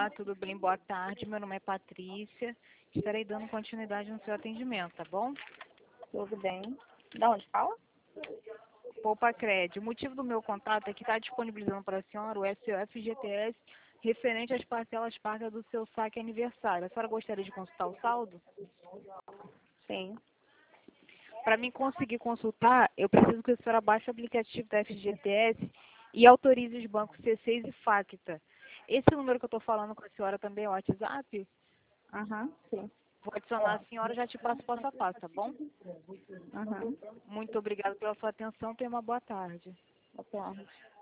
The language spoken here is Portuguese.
Olá, tudo bem? Boa tarde. Meu nome é Patrícia. Estarei dando continuidade no seu atendimento, tá bom? Tudo bem. Da onde fala? Poupa Crédito. O motivo do meu contato é que está disponibilizando para a senhora o SOF GTS referente às parcelas pagas do seu saque aniversário. A senhora gostaria de consultar o saldo? Sim. Para mim conseguir consultar, eu preciso que a senhora baixe o aplicativo da FGTS e autorize os bancos C6 e Facta. Esse número que eu estou falando com a senhora também é o WhatsApp? Aham, sim. Vou adicionar a senhora e já te passo passo a passo, tá bom? Aham. Muito obrigada pela sua atenção. Tenha uma boa tarde. Boa tarde.